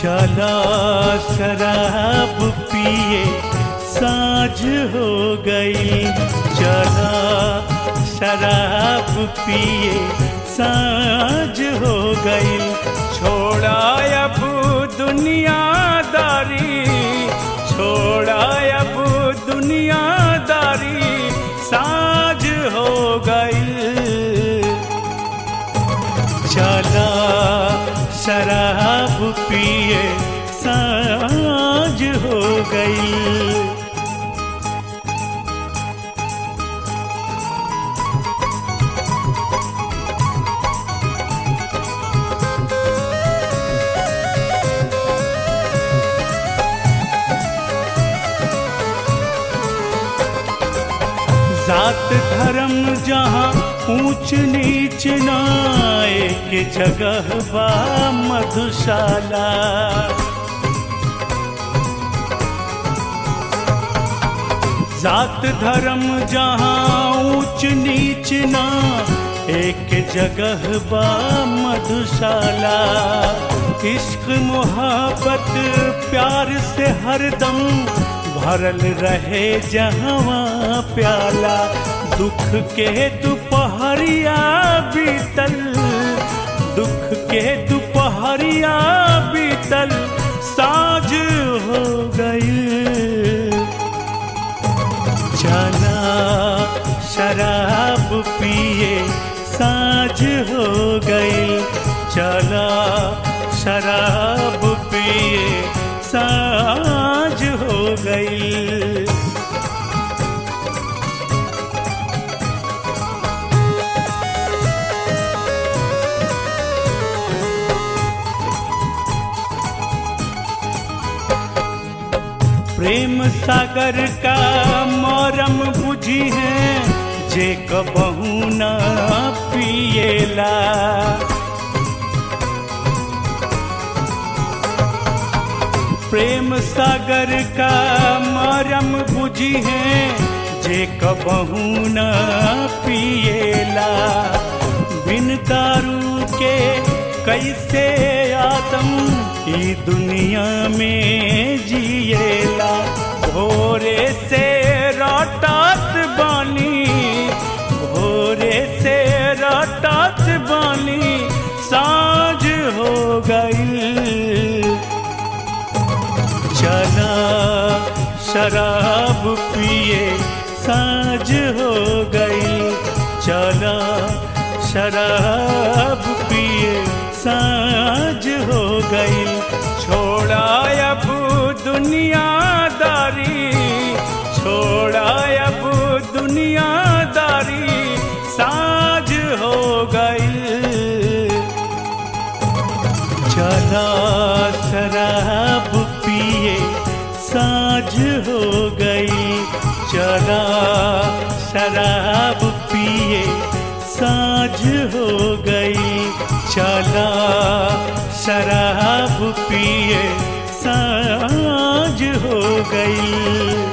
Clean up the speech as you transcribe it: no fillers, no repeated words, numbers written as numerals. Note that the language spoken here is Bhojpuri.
चला शराब पिए साँझ हो गई, चला शराब पिए साँझ हो गई। छोड़ा अब दुनियादारी, छोड़ा अब दुनियादारी, साँझ हो गई। चला शराब पिए साँझ हो गई। जात धर्म जहाँ ऊंच नीच ना, एक जगह बा मधुशाला। जात धर्म जहाँ ऊंच नीच ना, एक जगह बा मधुशाला। इश्क मोहब्बत प्यार से हरदम भरल रहे जहाँ प्याला। दुख के दोपहरिया बीतल, दुख के दोपहरिया बीतल, साँझ हो गई। चला शराब पिए साँझ हो गई, चला शराब पिए साँझ हो गई। प्रेम सागर का मरम बुझी है, जे कबहू ना पिएला। प्रेम सागर का मरम बुझी है, जे कबहू ना पिएला। बिन दारू के कैसे आदम ई दुनिया में जिएला। भोरे से रटत बानी, भोरे से रटत बानी, साँझ हो गई। चला शराब पिए साँझ हो गई, चला शराब पिए साँझ हो गई। छोड़ा अब दुनियादारी, छोड़ा अब दुनियादारी, साँझ हो गई। चला शराब पिए साँझ हो गई, चला शराब पिए साँझ हो गई, चला शराब पिए साँझ हो गई।